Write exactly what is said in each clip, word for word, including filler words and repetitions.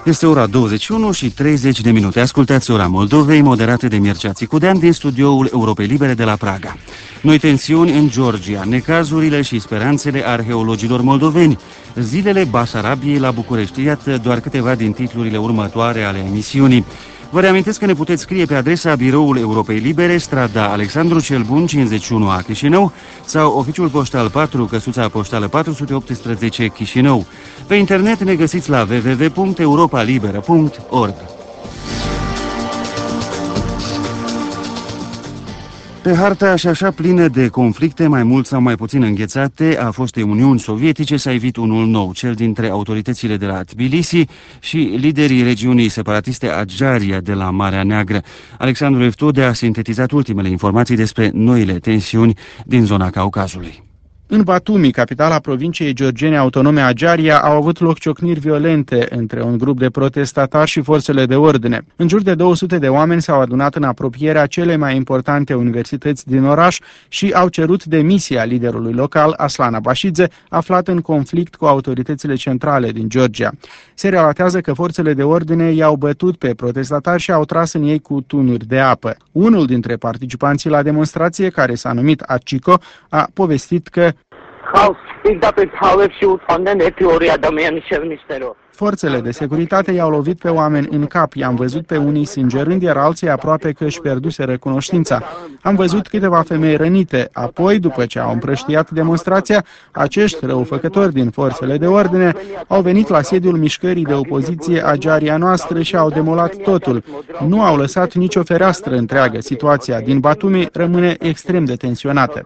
Este ora douăzeci și unu și treizeci de minute. Ascultați Ora Moldovei, moderate de Mircea Țicudean din studioul Europei Libere de la Praga. Noi tensiuni în Georgia, necazurile și speranțele arheologilor moldoveni, zilele Basarabiei la București. Iată doar câteva din titlurile următoare ale emisiunii. Vă reamintesc că ne puteți scrie pe adresa Biroul Europei Libere, strada Alexandru cel Bun, cincizeci și unu A, Chișinău, sau oficiul poștal patru, căsuța poștală patru sute optsprezece, Chișinău. Pe internet ne găsiți la w w w punct europa liberă punct org. Pe harta și așa plină de conflicte, mai mult sau mai puțin înghețate, a fostei Uniuni Sovietice s-a ivit unul nou, cel dintre autoritățile de la Tbilisi și liderii regiunii separatiste Adjaria de la Marea Neagră. Alexandru Evtude a sintetizat ultimele informații despre noile tensiuni din zona Caucazului. În Batumi, capitala provinciei georgiene autonome Adjaria, au avut loc ciocniri violente între un grup de protestatari și forțele de ordine. În jur de două sute de oameni s-au adunat în apropierea celei mai importante universități din oraș și au cerut demisia liderului local, Aslan Abashidze, aflat în conflict cu autoritățile centrale din Georgia. Se relatează că forțele de ordine i-au bătut pe protestatari și au tras în ei cu tunuri de apă. Unul dintre participanții la demonstrație, care s-a numit Achiko, a povestit că forțele de securitate i-au lovit pe oameni în cap, i-am văzut pe unii sângerând, iar alții aproape că își pierduseră cunoștința. Am văzut câteva femei rănite. Apoi, după ce au împrăștiat demonstrația, acești răufăcători din forțele de ordine au venit la sediul mișcării de opoziție Adjaria noastră și au demolat totul. Nu au lăsat nicio fereastră întreagă. Situația din Batumi rămâne extrem de tensionată.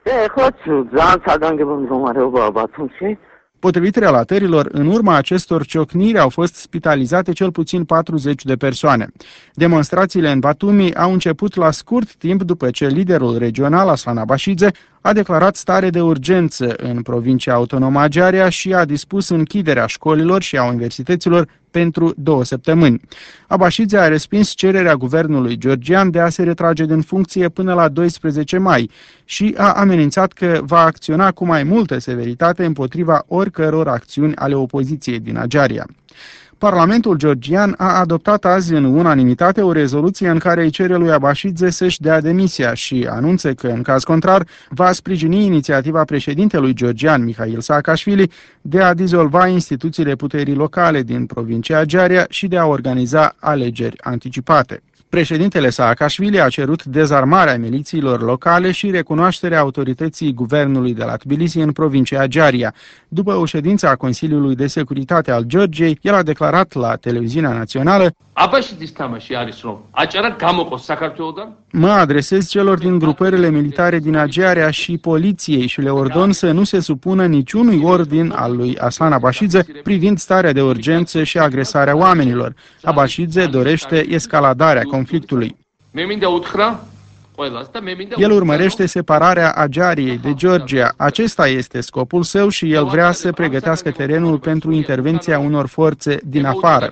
Potrivit relatărilor, în urma acestor ciocniri au fost spitalizate cel puțin patruzeci de persoane. Demonstrațiile în Batumi au început la scurt timp după ce liderul regional, Aslan Abashidze, a declarat stare de urgență în provincia autonomă Adjaria și a dispus închiderea școlilor și a universităților pentru două săptămâni. Abashidze a respins cererea guvernului georgian de a se retrage din funcție până la doisprezece mai și a amenințat că va acționa cu mai multă severitate împotriva oricăror acțiuni ale opoziției din Adjaria. Parlamentul georgian a adoptat azi în unanimitate o rezoluție în care îi cere lui Abashidze să-și dea demisia și anunță că, în caz contrar, va sprijini inițiativa președintelui georgian Mikhail Saakashvili de a dizolva instituțiile puterii locale din provincia Adjaria și de a organiza alegeri anticipate. Președintele Saakashvili a cerut dezarmarea milițiilor locale și recunoașterea autorității guvernului de la Tbilisi în provincia Adjaria. După o ședință a Consiliului de Securitate al Georgiei, el a declarat la televiziunea națională: mă adresez celor din grupările militare din Adjaria și poliției și le ordon să nu se supună niciunui ordin al lui Aslan Abashidze privind starea de urgență și agresarea oamenilor. Abashidze dorește escaladarea conflictului. El urmărește separarea Adjariei de Georgia. Acesta este scopul său și el vrea să pregătească terenul pentru intervenția unor forțe din afară.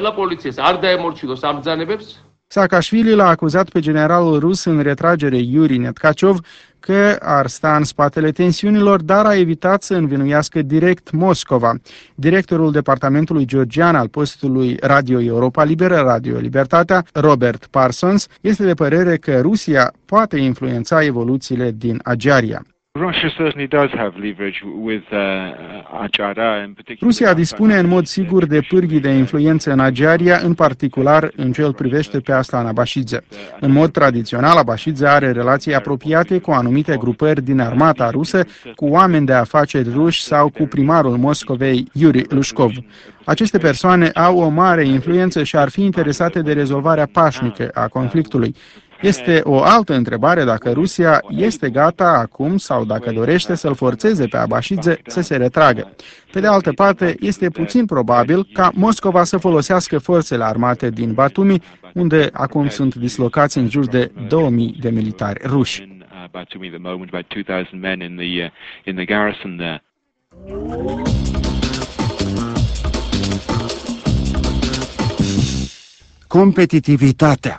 Saakashvili l-a acuzat pe generalul rus în retragere Yuri Netkachov că ar sta în spatele tensiunilor, dar a evitat să învinuiască direct Moscova. Directorul departamentului georgian al postului Radio Europa Liberă, Radio Libertatea, Robert Parsons, este de părere că Rusia poate influența evoluțiile din Adjaria. Rusia dispune în mod sigur de pârghii de influență în Adjaria, în particular în ce îl privește pe Aslan Abashidze. În mod tradițional, Abashidze are relații apropiate cu anumite grupări din armata rusă, cu oameni de afaceri ruși sau cu primarul Moscovei, Yuri Lushkov. Aceste persoane au o mare influență și ar fi interesate de rezolvarea pașnică a conflictului. Este o altă întrebare dacă Rusia este gata acum sau dacă dorește să-l forțeze pe Abashidze să se retragă. Pe de altă parte, este puțin probabil ca Moscova să folosească forțele armate din Batumi, unde acum sunt dislocați în jur de două mii de militari ruși. Competitivitatea.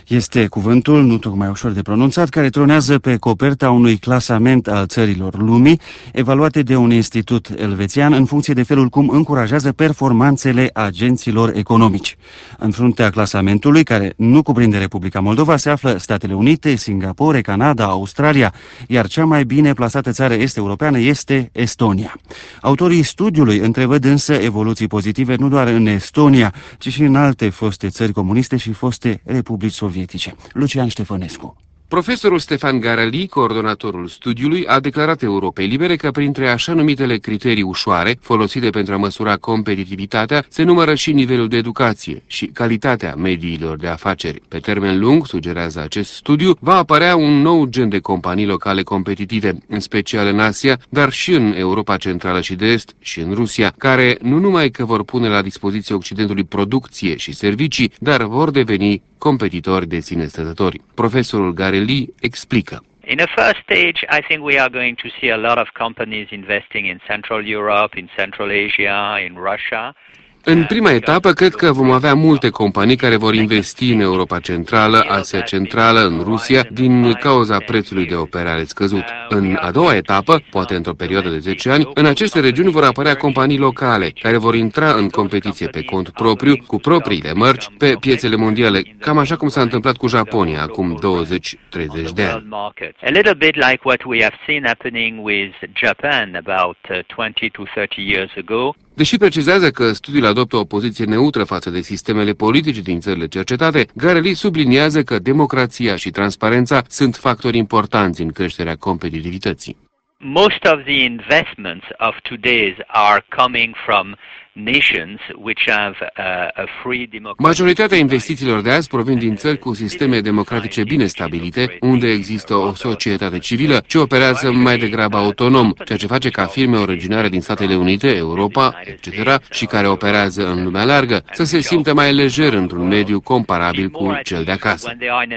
Este cuvântul, nu tocmai ușor de pronunțat, care tronează pe coperta unui clasament al țărilor lumii, evaluate de un institut elvețian în funcție de felul cum încurajează performanțele agenților economici. În fruntea clasamentului, care nu cuprinde Republica Moldova, se află Statele Unite, Singapore, Canada, Australia, iar cea mai bine plasată țară est-europeană este Estonia. Autorii studiului întrevăd însă evoluții pozitive nu doar în Estonia, ci și în alte foste țări comuniste și foste republici sovietice. Lucian Ștefănescu. Profesorul Stefan Gareli, coordonatorul studiului, a declarat Europei Libere că printre așa numitele criterii ușoare, folosite pentru a măsura competitivitatea, se numără și nivelul de educație și calitatea mediilor de afaceri. Pe termen lung, sugerează acest studiu, va apărea un nou gen de companii locale competitive, în special în Asia, dar și în Europa Centrală și de Est și în Rusia, care nu numai că vor pune la dispoziție Occidentului producție și servicii, dar vor deveni competitori de sine stătători. Profesorul Gareli explică. In a first stage, I think we are going to see a lot of companies investing in Central Europe, in Central Asia, in Russia. În prima etapă, cred că vom avea multe companii care vor investi în Europa Centrală, Asia Centrală, în Rusia, din cauza prețului de operare scăzut. În a doua etapă, poate într-o perioadă de zece ani, în aceste regiuni vor apărea companii locale, care vor intra în competiție pe cont propriu, cu propriile mărci, pe piețele mondiale, cam așa cum s-a întâmplat cu Japonia acum douăzeci treizeci de ani. A little bit like what we have seen happening with Japan about twenty to thirty years ago. Deși precizează că studiul adoptă o poziție neutră față de sistemele politice din țările cercetate, Gareli subliniază că democrația și transparența sunt factori importanți în creșterea competitivității. Most of the investments of today's are coming from nations which have a free democracy. Majoritatea investițiilor de azi provin din țări cu sisteme democratice bine stabilite, unde există o societate civilă ce operează mai degrabă autonom, ceea ce face ca firme originare din Statele Unite, Europa, et cetera, și care operează în lumea largă, să se simtă mai lejer într-un mediu comparabil cu cel de acasă.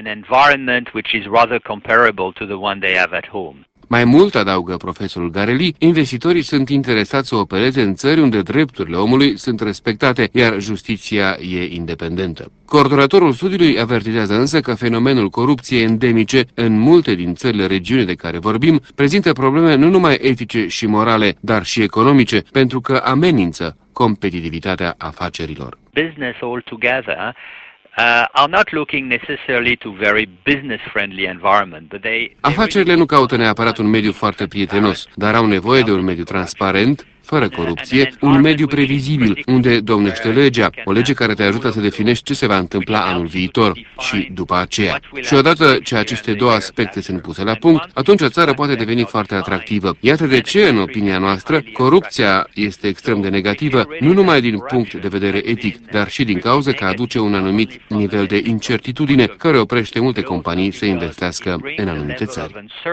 Mai mult, adaugă profesorul Gareli, investitorii sunt interesați să opereze în țări unde drepturile omului sunt respectate, iar justiția e independentă. Coordonatorul studiului avertizează însă că fenomenul corupției endemice în multe din țările regiune de care vorbim prezintă probleme nu numai etice și morale, dar și economice, pentru că amenință competitivitatea afacerilor. Business altogether Uh, are not looking necessarily to very business-friendly environment, but they. Afacerile nu caută neapărat un mediu foarte prietenos, dar au nevoie de un mediu transparent, fără corupție, un mediu previzibil, unde domnește legea, o lege care te ajută să definești ce se va întâmpla anul viitor și după aceea. Și odată ce aceste două aspecte sunt puse la punct, atunci o țară poate deveni foarte atractivă. Iată de ce, în opinia noastră, corupția este extrem de negativă, nu numai din punct de vedere etic, dar și din cauza că aduce un anumit nivel de incertitudine care oprește multe companii să investească în anumite țări.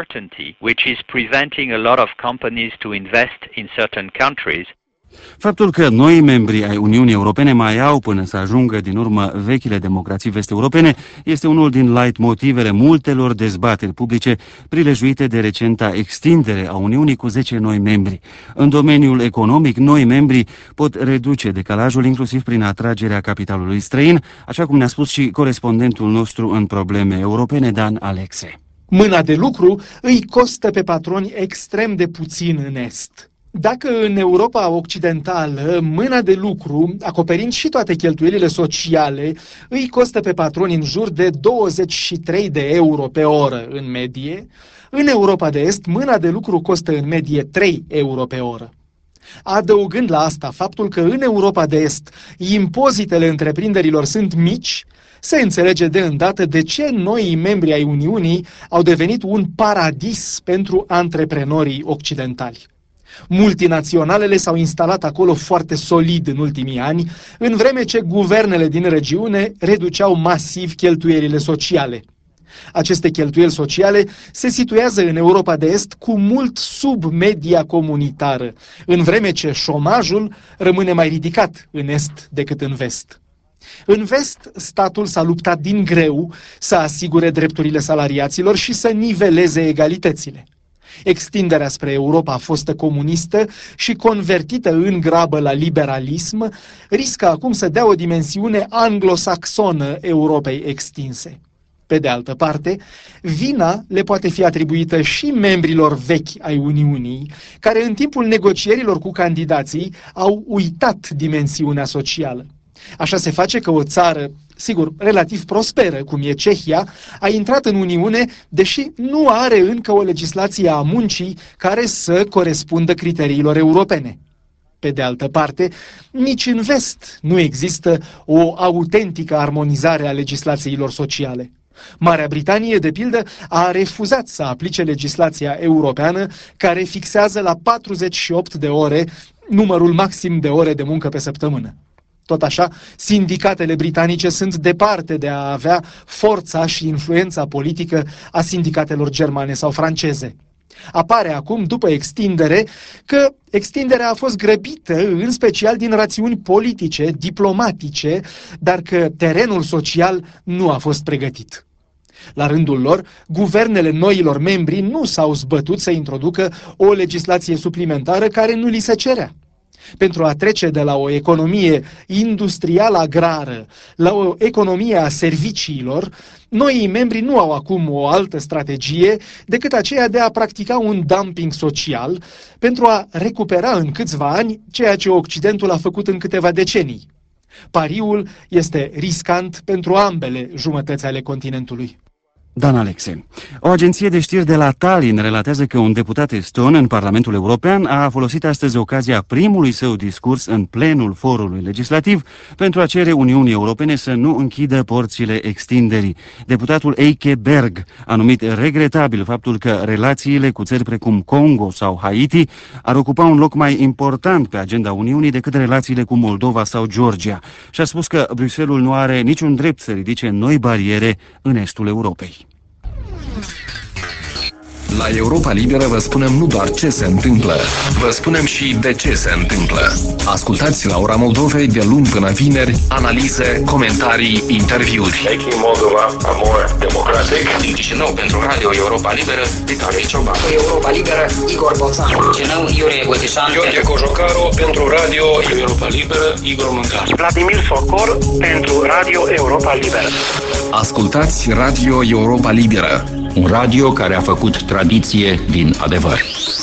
Faptul că noi membri ai Uniunii Europene mai au până să ajungă din urmă vechile democrații vest-europene este unul din leitmotivele multelor dezbateri publice prilejuite de recenta extindere a Uniunii cu zece noi membri. În domeniul economic, noi membri pot reduce decalajul inclusiv prin atragerea capitalului străin, așa cum ne-a spus și corespondentul nostru în probleme europene, Dan Alexe. Mâna de lucru îi costă pe patroni extrem de puțin în Est. Dacă în Europa Occidentală mâna de lucru, acoperind și toate cheltuielile sociale, îi costă pe patroni în jur de douăzeci și trei de euro pe oră în medie, în Europa de Est mâna de lucru costă în medie trei euro pe oră. Adăugând la asta faptul că în Europa de Est impozitele întreprinderilor sunt mici, se înțelege de îndată de ce noii membri ai Uniunii au devenit un paradis pentru antreprenorii occidentali. Multinaționalele s-au instalat acolo foarte solid în ultimii ani, în vreme ce guvernele din regiune reduceau masiv cheltuielile sociale. Aceste cheltuieli sociale se situează în Europa de Est cu mult sub media comunitară, în vreme ce șomajul rămâne mai ridicat în Est decât în Vest. În Vest, statul s-a luptat din greu să asigure drepturile salariaților și să niveleze egalitățile. Extinderea spre Europa fostă comunistă și convertită în grabă la liberalism, riscă acum să dea o dimensiune anglosaxonă Europei extinse. Pe de altă parte, vina le poate fi atribuită și membrilor vechi ai Uniunii, care în timpul negocierilor cu candidații au uitat dimensiunea socială. Așa se face că o țară, sigur, relativ prosperă, cum e Cehia, a intrat în Uniune, deși nu are încă o legislație a muncii care să corespundă criteriilor europene. Pe de altă parte, nici în vest nu există o autentică armonizare a legislațiilor sociale. Marea Britanie, de pildă, a refuzat să aplice legislația europeană care fixează la patruzeci și opt de ore numărul maxim de ore de muncă pe săptămână. Tot așa, sindicatele britanice sunt departe de a avea forța și influența politică a sindicatelor germane sau franceze. Apare acum, după extindere, că extinderea a fost grăbită, în special din rațiuni politice, diplomatice, dar că terenul social nu a fost pregătit. La rândul lor, guvernele noilor membri nu s-au zbătut să introducă o legislație suplimentară care nu li se cerea. Pentru a trece de la o economie industrial-agrară la o economie a serviciilor, noii membri nu au acum o altă strategie decât aceea de a practica un dumping social pentru a recupera în câțiva ani ceea ce Occidentul a făcut în câteva decenii. Pariul este riscant pentru ambele jumătăți ale continentului. Dan Alexe. O agenție de știri de la Tallinn relatează că un deputat eston în Parlamentul European a folosit astăzi ocazia primului său discurs în plenul forului legislativ pentru a cere Uniunii Europene să nu închidă porțile extinderii. Deputatul Eike Berg a numit regretabil faptul că relațiile cu țări precum Congo sau Haiti ar ocupa un loc mai important pe agenda Uniunii decât relațiile cu Moldova sau Georgia și a spus că Bruxelles nu are niciun drept să ridice noi bariere în estul Europei. La Europa Liberă vă spunem nu doar ce se întâmplă, vă spunem și de ce se întâmplă. Ascultați la ora Moldovei de luni până vineri analize, comentarii, interviuri. Making Moldova a more democratic. Din Chișinău pentru Radio Europa Liberă, Vitalie Cioban. Europa Liberă, Igor Boțan. Chișinău, Iurie Botișan. Gheorghe Cojocaru pentru Radio Europa Liberă, Igor Mâncar. Vladimir Sokol pentru Radio Europa Liberă. Ascultați Radio Europa Liberă, un radio care a făcut tradiție din adevăr.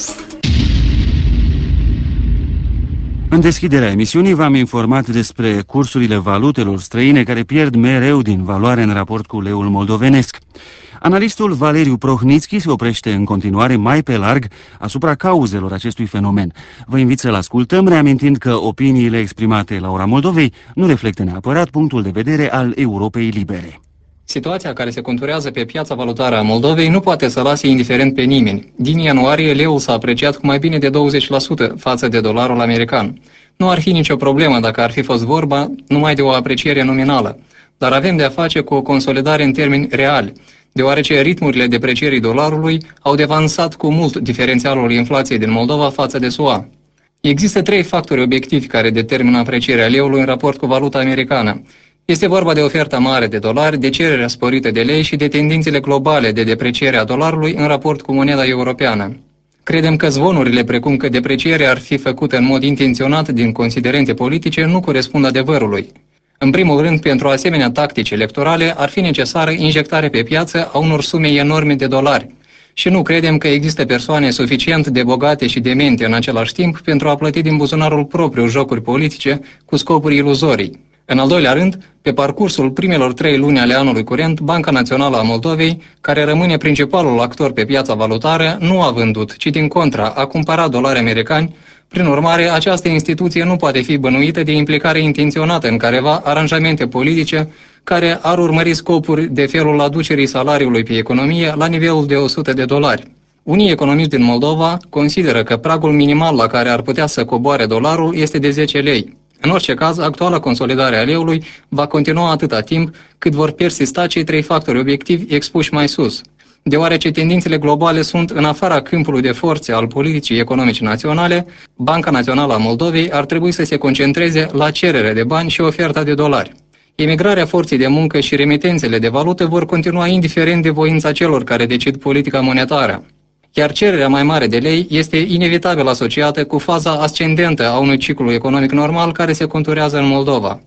În deschiderea emisiunii v-am informat despre cursurile valutelor străine care pierd mereu din valoare în raport cu leul moldovenesc. Analistul Valeriu Prohnitski se oprește în continuare mai pe larg asupra cauzelor acestui fenomen. Vă invit să-l ascultăm, reamintind că opiniile exprimate la ora Moldovei nu reflectă neapărat punctul de vedere al Europei Libere. Situația care se conturează pe piața valutară a Moldovei nu poate să lase indiferent pe nimeni. Din ianuarie, leul s-a apreciat cu mai bine de douăzeci la sută față de dolarul american. Nu ar fi nicio problemă dacă ar fi fost vorba numai de o apreciere nominală, dar avem de a face cu o consolidare în termeni reali, deoarece ritmurile deprecierii dolarului au devansat cu mult diferențialul inflației din Moldova față de S U A. Există trei factori obiectivi care determină aprecierea leului în raport cu valuta americană. Este vorba de oferta mare de dolari, de cererea sporită de lei și de tendințele globale de depreciere a dolarului în raport cu moneda europeană. Credem că zvonurile precum că deprecierea ar fi făcută în mod intenționat din considerente politice nu corespund adevărului. În primul rând, pentru asemenea tactici electorale ar fi necesară injectarea pe piață a unor sume enorme de dolari. Și nu credem că există persoane suficient de bogate și demente în același timp pentru a plăti din buzunarul propriu jocuri politice cu scopuri iluzorii. În al doilea rând, pe parcursul primelor trei luni ale anului curent, Banca Națională a Moldovei, care rămâne principalul actor pe piața valutară, nu a vândut, ci din contra a cumpărat dolari americani. Prin urmare, această instituție nu poate fi bănuită de implicare intenționată în careva aranjamente politice care ar urmări scopuri de felul aducerii salariului pe economie la nivelul de o sută de dolari. Unii economiști din Moldova consideră că pragul minimal la care ar putea să coboare dolarul este de zece lei. În orice caz, actuala consolidare a leului va continua atâta timp cât vor persista cei trei factori obiectivi expuși mai sus. Deoarece tendințele globale sunt în afara câmpului de forțe al politicii economice naționale, Banca Națională a Moldovei ar trebui să se concentreze la cerere de bani și oferta de dolari. Emigrarea forței de muncă și remitențele de valută vor continua indiferent de voința celor care decid politica monetară. Iar cererea mai mare de lei este inevitabil asociată cu faza ascendentă a unui ciclu economic normal care se conturează în Moldova.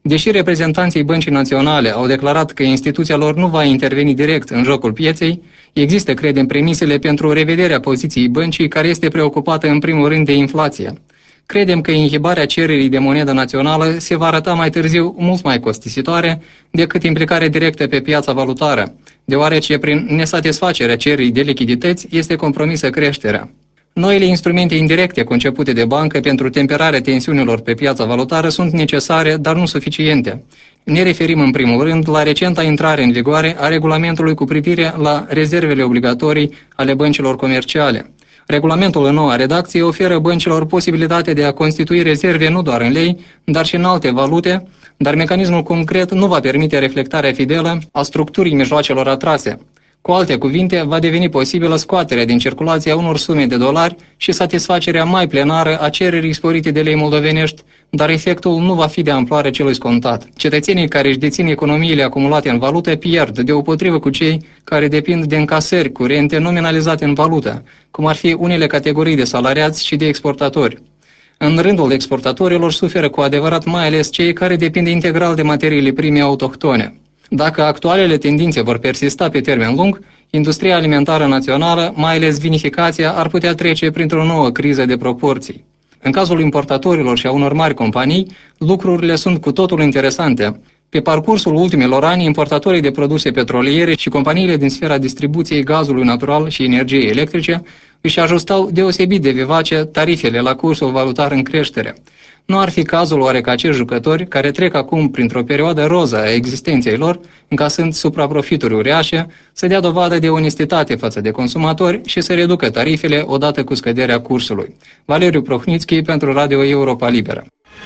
Deși reprezentanții Băncii Naționale au declarat că instituția lor nu va interveni direct în jocul pieței, există, credem, premisele pentru revederea poziției băncii, care este preocupată în primul rând de inflație. Credem că inhibarea cererii de monedă națională se va arăta mai târziu mult mai costisitoare decât implicarea directă pe piața valutară, deoarece prin nesatisfacerea cererii de lichidități este compromisă creșterea. Noile instrumente indirecte concepute de bancă pentru temperarea tensiunilor pe piața valutară sunt necesare, dar nu suficiente. Ne referim în primul rând la recenta intrare în vigoare a regulamentului cu privire la rezervele obligatorii ale băncilor comerciale. Regulamentul în noua redacție oferă băncilor posibilitatea de a constitui rezerve nu doar în lei, dar și în alte valute, dar mecanismul concret nu va permite reflectarea fidelă a structurii mijloacelor atrase. Cu alte cuvinte, va deveni posibilă scoaterea din circulație a unor sume de dolari și satisfacerea mai plenară a cererii sporite de lei moldovenești, dar efectul nu va fi de amploare celui scontat. Cetățenii care își dețin economiile acumulate în valută pierd, deopotrivă cu cei care depind de încasări curente nominalizate în valută, cum ar fi unele categorii de salariați și de exportatori. În rândul exportatorilor suferă cu adevărat mai ales cei care depind integral de materiile prime autohtone. Dacă actualele tendințe vor persista pe termen lung, industria alimentară națională, mai ales vinificația, ar putea trece printr-o nouă criză de proporții. În cazul importatorilor și a unor mari companii, lucrurile sunt cu totul interesante. Pe parcursul ultimilor ani, importatorii de produse petroliere și companiile din sfera distribuției gazului natural și energiei electrice își ajustau deosebit de vivace tarifele la cursul valutar în creștere. Nu ar fi cazul oare ca acești jucători, care trec acum printr-o perioadă roză a existenței lor, încasând supraprofituri uriașe, să dea dovadă de onestitate față de consumatori și să reducă tarifele odată cu scăderea cursului. Valeriu Prohnitski pentru Radio Europa Liberă.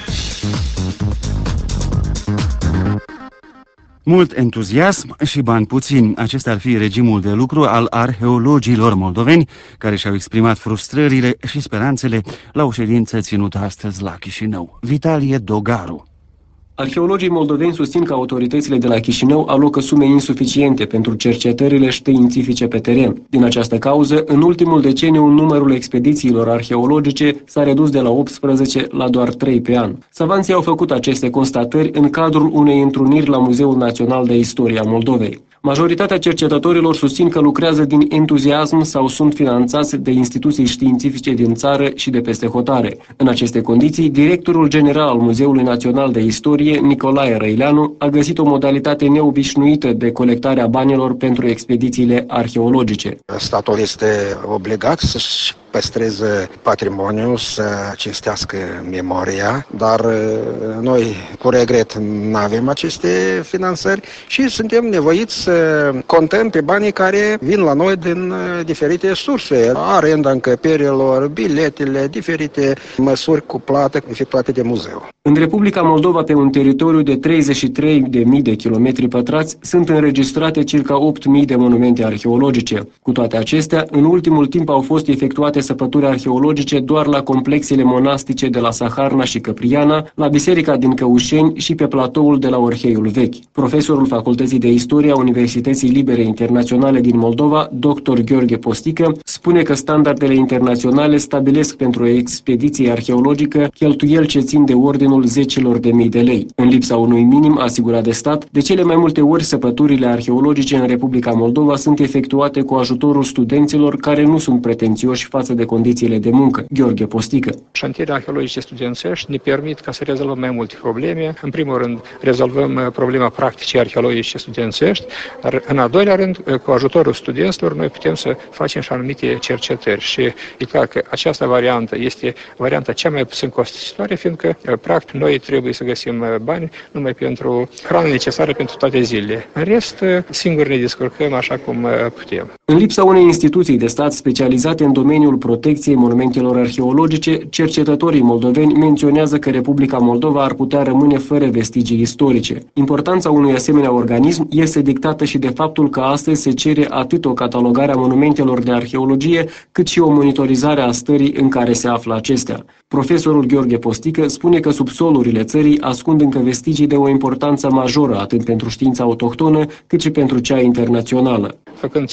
Mult entuziasm și bani puțini. Acesta ar fi regimul de lucru al arheologilor moldoveni, care și-au exprimat frustrările și speranțele la o ședință ținută astăzi la Chișinău. Vitalie Dogaru. Arheologii moldoveni susțin că autoritățile de la Chișinău alocă sume insuficiente pentru cercetările științifice pe teren. Din această cauză, în ultimul deceniu, numărul expedițiilor arheologice s-a redus de la optsprezece la doar trei pe an. Savanții au făcut aceste constatări în cadrul unei întruniri la Muzeul Național de Istorie a Moldovei. Majoritatea cercetătorilor susțin că lucrează din entuziasm sau sunt finanțați de instituții științifice din țară și de peste hotare. În aceste condiții, directorul general al Muzeului Național de Istorie, Nicolae Răileanu, a găsit o modalitate neobișnuită de colectarea banilor pentru expedițiile arheologice. Statul este obligat să-și păstreze patrimoniul, să cinstească memoria, dar noi cu regret nu avem aceste finanțări și suntem nevoiți să contăm pe banii care vin la noi din diferite surse, arenda încăperilor, biletele, diferite măsuri cu plată efectuate de muzeu. În Republica Moldova, pe un teritoriu de treizeci și trei de mii de kilometri pătrați, sunt înregistrate circa opt mii de monumente arheologice. Cu toate acestea, în ultimul timp au fost efectuate săpături arheologice doar la complexele monastice de la Saharna și Căpriana, la biserica din Căușeni și pe platoul de la Orheiul Vechi. Profesorul Facultății de Istorie a Universității Libere Internaționale din Moldova, doctor Gheorghe Postică, spune că standardele internaționale stabilesc pentru o expediție arheologică cheltuieli ce țin de ordinul zecilor de mii de lei. În lipsa unui minim asigurat de stat, de cele mai multe ori săpăturile arheologice în Republica Moldova sunt efectuate cu ajutorul studenților care nu sunt pretențioși față de condițiile de muncă. Gheorghe Postică. Șantierile arheologice studențești ne permit ca să rezolvăm mai multe probleme. În primul rând, rezolvăm problema practicii arheologice studențești, dar în al doilea rând, cu ajutorul studenților, noi putem să facem și anumite cercetări. Și e clar că această variantă este varianta cea mai puțin costisitoare, fiindcă, practic, noi trebuie să găsim bani numai pentru hrană necesară pentru toate zilele. În rest, singur ne descurcăm așa cum putem. În lipsa unei instituții de stat specializate în domeniul protecției monumentelor arheologice, cercetătorii moldoveni menționează că Republica Moldova ar putea rămâne fără vestigii istorice. Importanța unui asemenea organism este dictată și de faptul că astăzi se cere atât o catalogare a monumentelor de arheologie, cât și o monitorizare a stării în care se află acestea. Profesorul Gheorghe Postică spune că subsolurile țării ascund încă vestigii de o importanță majoră atât pentru știința autohtonă, cât și pentru cea internațională. Făcând cercetări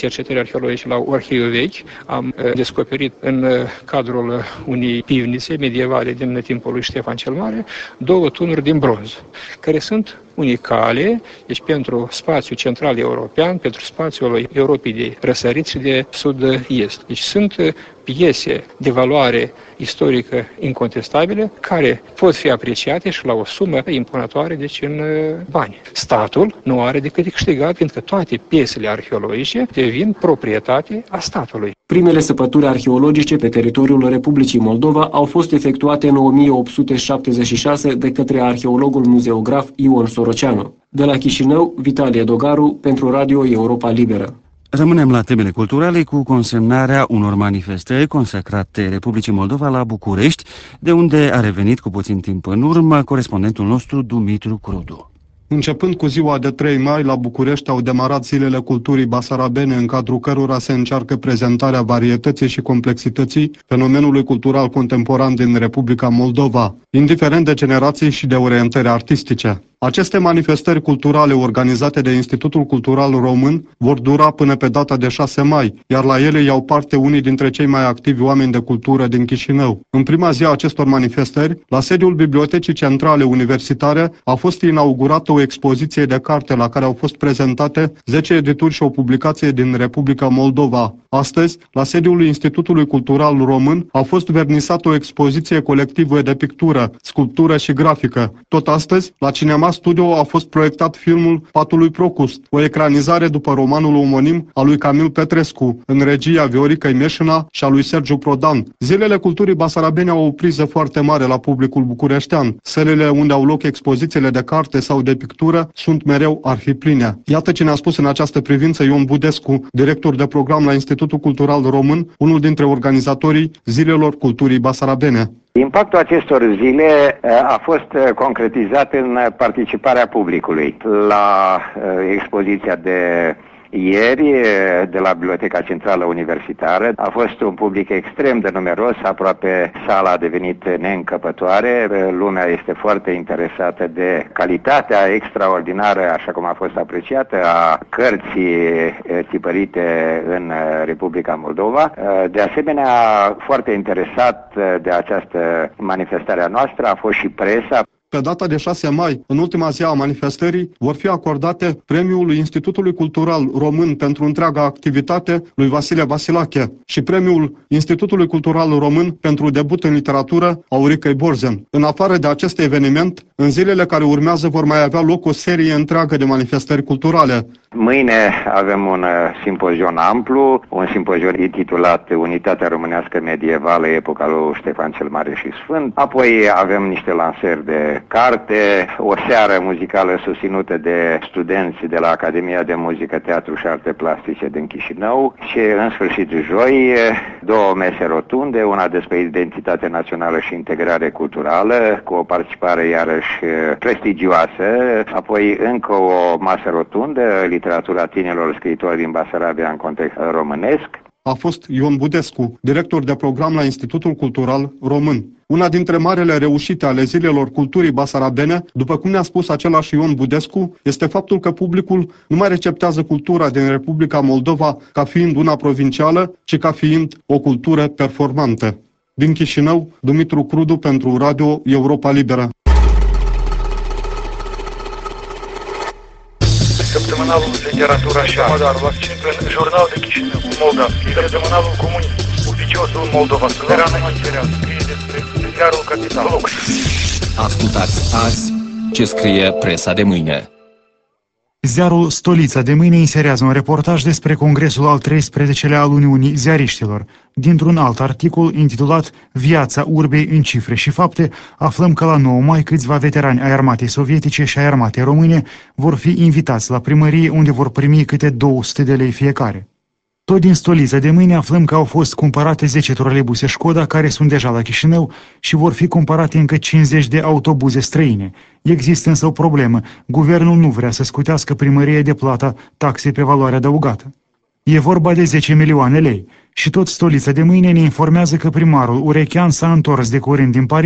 arheologice la arhive vechi. Am descoperit în cadrul unei pivnițe medievale din timpul lui Ștefan cel Mare două tunuri din bronz, care sunt unicale, deci pentru spațiul central european, pentru spațiul Europei de răsărit și de sud-est. Deci sunt piese de valoare istorică incontestabile care pot fi apreciate și la o sumă impunătoare, deci în bani. Statul nu are decât de câștigat, fiindcă toate piesele arheologice devin proprietate a statului. Primele săpături arheologice pe teritoriul Republicii Moldova au fost efectuate în o mie opt sute șaptezeci și șase de către arheologul muzeograf Ion Soroceanu. De la Chișinău, Vitalie Dogaru, pentru Radio Europa Liberă. Rămânem la temele culturale cu consemnarea unor manifestări consacrate Republicii Moldova la București, de unde a revenit cu puțin timp în urmă corespondentul nostru Dumitru Crudu. Începând cu ziua de trei mai, la București au demarat zilele culturii basarabene, în cadrul cărora se încearcă prezentarea varietății și complexității fenomenului cultural contemporan din Republica Moldova, indiferent de generații și de orientări artistice. Aceste manifestări culturale organizate de Institutul Cultural Român vor dura până pe data de șase mai, iar la ele iau parte unii dintre cei mai activi oameni de cultură din Chișinău. În prima zi a acestor manifestări, la sediul Bibliotecii Centrale Universitare a fost inaugurată o expoziție de carte la care au fost prezentate zece edituri și o publicație din Republica Moldova. Astăzi, la sediul Institutului Cultural Român a fost vernisată o expoziție colectivă de pictură, sculptură și grafică. Tot astăzi, la Cinema Studio a fost proiectat filmul Patul lui Procust, o ecranizare după romanul omonim al lui Camil Petrescu, în regia Viorica Meșina și a lui Sergiu Prodan. Zilele culturii basarabene au o priză foarte mare la publicul bucureștean. Sălile unde au loc expozițiile de carte sau de pictură sunt mereu arhipline. Iată ce ne-a spus în această privință Ion Budescu, director de program la Institutul Cultural Român, unul dintre organizatorii Zilelor Culturii Basarabene. Impactul acestor zile a fost concretizat în participarea publicului la expoziția de ieri de la Biblioteca Centrală Universitară. A fost un public extrem de numeros, aproape sala a devenit neîncăpătoare. Lumea este foarte interesată de calitatea extraordinară, așa cum a fost apreciată, a cărții tipărite în Republica Moldova. De asemenea, foarte interesat de această manifestare a noastră a fost și presa. Pe data de șase mai, în ultima zi a manifestării, vor fi acordate premiul Institutului Cultural Român pentru întreaga activitate lui Vasile Vasilache și premiul Institutului Cultural Român pentru debut în literatură Auricăi Borzen. În afară de acest eveniment, în zilele care urmează vor mai avea loc o serie întreagă de manifestări culturale. Mâine avem un simpozion amplu, un simpozion intitulat Unitatea Românească Medievală, epoca lui Ștefan cel Mare și Sfânt. Apoi avem niște lansări de carte, o seară muzicală susținută de studenți de la Academia de Muzică, Teatru și Arte Plastice din Chișinău și, în sfârșit, joi, două mese rotunde, una despre identitate națională și integrare culturală, cu o participare iarăși prestigioasă, apoi încă o masă rotundă, literatura tinerilor scriitori din Basarabia în context românesc. A fost Ion Budescu, director de program la Institutul Cultural Român. Una dintre marele reușite ale Zilelor Culturii Basarabene, după cum ne-a spus același Ion Budescu, este faptul că publicul nu mai receptează cultura din Republica Moldova ca fiind una provincială, ci ca fiind o cultură performantă. Din Chișinău, Dumitru Crudu pentru Radio Europa Liberă. Săptămânalul Literatura și Artă, în Jurnal de Chișinău, Moldova, Săptămânalul Comunist, Oficiosul Moldova, Sărană Material, scrie despre Ziarul Capital. Ascultați azi ce scrie presa de mâine. Ziarul Stolița de mâine inserează un reportaj despre congresul al treisprezecelea al Uniunii Ziariștilor. Dintr-un alt articol intitulat Viața urbei în cifre și fapte, aflăm că la nouă mai câțiva veterani ai armatei sovietice și ai armatei române vor fi invitați la primărie, unde vor primi câte două sute de lei fiecare. Tot din Stolița de mâine aflăm că au fost cumpărate zece trolebuse Școda, care sunt deja la Chișinău, și vor fi cumpărate încă cincizeci de autobuze străine. Există însă o problemă. Guvernul nu vrea să scutească primăria de plata taxe pe valoare adăugată. E vorba de zece milioane lei. Și tot Stolița de mâine ne informează că primarul Urechean s-a întors de curând din Paris,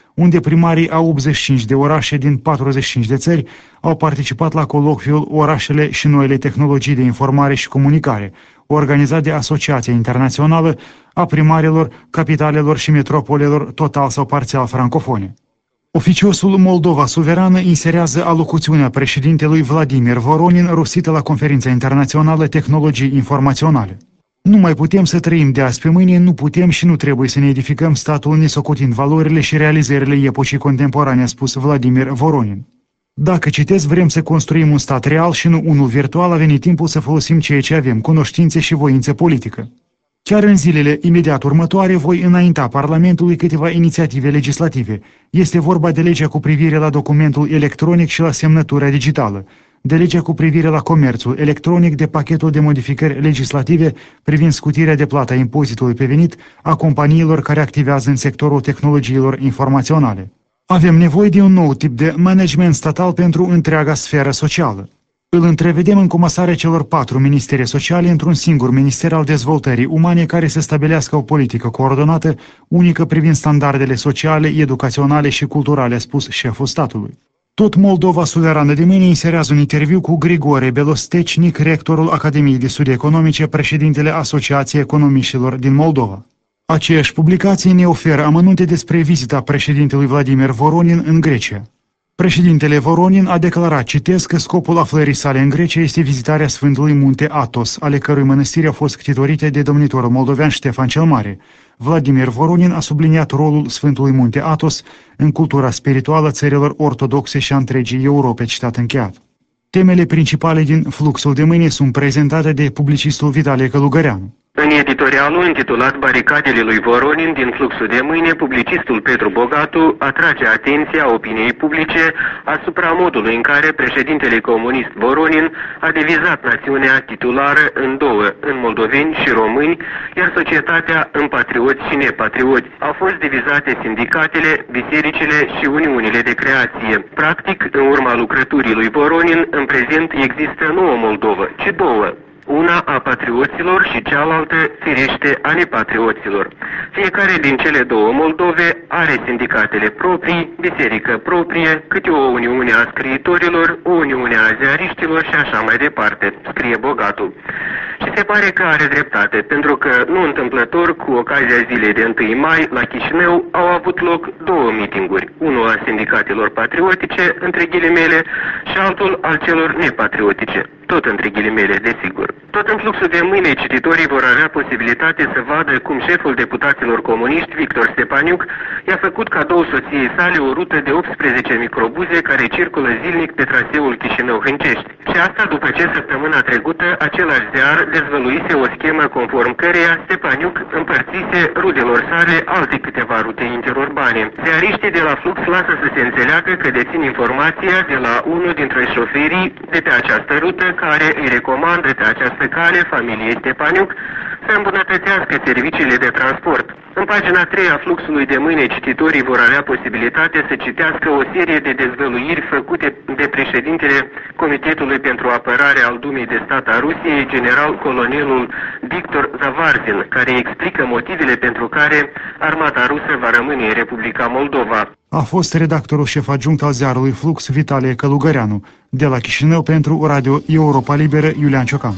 unde primarii a optzeci și cinci de orașe din patruzeci și cinci de țări au participat la colocviul Orașele și noile tehnologii de informare și comunicare, organizat de Asociația Internațională a Primarilor, Capitalelor și Metropolelor total sau parțial francofone. Oficiosul Moldova Suverană inserează alocuțiunea președintelui Vladimir Voronin rostită la Conferința Internațională Tehnologii Informaționale. Nu mai putem să trăim de azi pe mâine, nu putem și nu trebuie să ne edificăm statul nesocotind valorile și realizările epocii contemporane, a spus Vladimir Voronin. Dacă citesc, vrem să construim un stat real și nu unul virtual, a venit timpul să folosim ceea ce avem, cunoștințe și voință politică. Chiar în zilele imediat următoare voi înainta Parlamentului câteva inițiative legislative. Este vorba de legea cu privire la documentul electronic și la semnătura digitală, de legea cu privire la comerțul electronic, de pachetul de modificări legislative privind scutirea de plata impozitului pe venit a companiilor care activează în sectorul tehnologiilor informaționale. Avem nevoie de un nou tip de management statal pentru întreaga sferă socială. Îl întrevedem în comasarea celor patru ministere sociale într-un singur minister al dezvoltării umane care să stabilească o politică coordonată, unică privind standardele sociale, educaționale și culturale, a spus șeful statului. Tot Moldova Suverană de mâine inserează un interviu cu Grigore Belostecnic, rectorul Academiei de Studii Economice, președintele Asociației Economiștilor din Moldova. Aceeași publicație ne oferă amănunte despre vizita președintelui Vladimir Voronin în Grecia. Președintele Voronin a declarat, citesc, că scopul aflării sale în Grecia este vizitarea Sfântului Munte Athos, ale cărui mănăstiri au fost ctitorite de domnitorul moldovean Ștefan cel Mare. Vladimir Voronin a subliniat rolul Sfântului Munte Athos în cultura spirituală țărilor ortodoxe și a întregii Europe, citat încheiat. Temele principale din Fluxul de mâine sunt prezentate de publicistul Vitalie Călugăreanu. În editorialul intitulat Baricadele lui Voronin din Fluxul de mâine, publicistul Petru Bogatu atrage atenția opiniei publice asupra modului în care președintele comunist Voronin a divizat națiunea titulară în două, în moldoveni și români, iar societatea în patrioți și nepatrioți. Au fost divizate sindicatele, bisericile și uniunile de creație. Practic, în urma lucrăturii lui Voronin, în prezent există nu o Moldovă, ci două. Una a patrioților și cealaltă, firește, a nepatrioților. Fiecare din cele două Moldove are sindicatele proprii, biserică proprie, câte o uniune a scriitorilor, o uniune a ziariștilor și așa mai departe, scrie Bogatu. Și se pare că are dreptate, pentru că, nu întâmplător, cu ocazia zilei de întâi mai, la Chișinău, au avut loc două mitinguri, unul al sindicatelor patriotice, între ghilimele, și altul al celor nepatriotice, tot între ghilimele, desigur. Tot în Fluxul de mâine, cititorii vor avea posibilitate să vadă cum șeful deputaților comuniști, Victor Stepaniuc, i-a făcut cadou soției sale o rută de optsprezece microbuze care circulă zilnic pe traseul Chișinău-Hâncești. Și asta după ce săptămâna trecută același ziar dezvăluise o schemă conform căreia Stepaniuc împărțise rudelor sale alte câteva rute interurbane. Ziariștii de la Flux lasă să se înțeleagă că dețin informația de la unul dintre șoferii de pe această rută care îi recomandă pe această cale familiei Stepaniuc să îmbunătățească serviciile de transport. În pagina trei a Fluxului de mâine, cititorii vor avea posibilitate să citească o serie de dezvăluiri făcute de președintele Comitetului pentru Apărare al Dumei de Stat a Rusiei, general colonelul Victor Zavarzin, care explică motivele pentru care armata rusă va rămâne în Republica Moldova. A fost redactorul șef adjunct al ziarului Flux, Vitalie Călugăreanu. De la Chișinău pentru Radio Europa Liberă, Iulian Ciocan.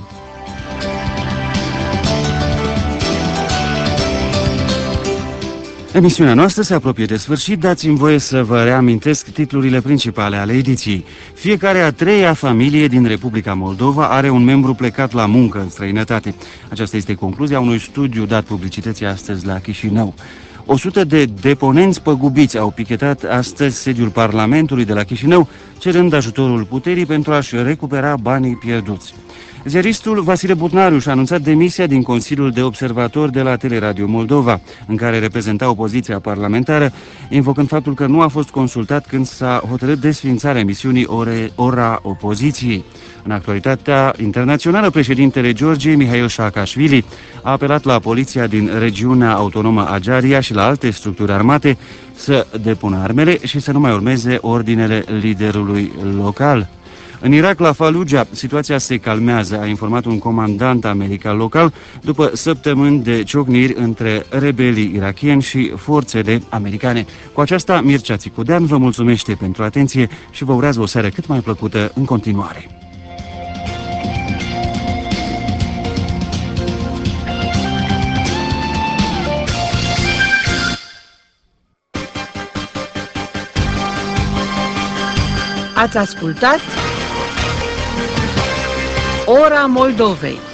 Emisiunea noastră se apropie de sfârșit, dați-mi voie să vă reamintesc titlurile principale ale ediției. Fiecare a treia familie din Republica Moldova are un membru plecat la muncă în străinătate. Aceasta este concluzia unui studiu dat publicității astăzi la Chișinău. o sută de deponenți păgubiți au pichetat astăzi sediul Parlamentului de la Chișinău, cerând ajutorul puterii pentru a-și recupera banii pierduți. Ziaristul Vasile Butnariu și-a anunțat demisia din Consiliul de Observatori de la Teleradio Moldova, în care reprezenta opoziția parlamentară, invocând faptul că nu a fost consultat când s-a hotărât desființarea emisiunii Ore, Ora Opoziției. În actualitatea internațională, președintele Georgiei, Mihail Saakashvili, a apelat la poliția din regiunea autonomă Ajaria și la alte structuri armate să depună armele și să nu mai urmeze ordinele liderului local. În Irak, la Fallujah, situația se calmează, a informat un comandant american local după săptămâni de ciocniri între rebelii irakieni și forțele americane. Cu aceasta, Mircea Țicudean vă mulțumește pentru atenție și vă urează o seară cât mai plăcută în continuare. Ați ascultat Ora Moldovei.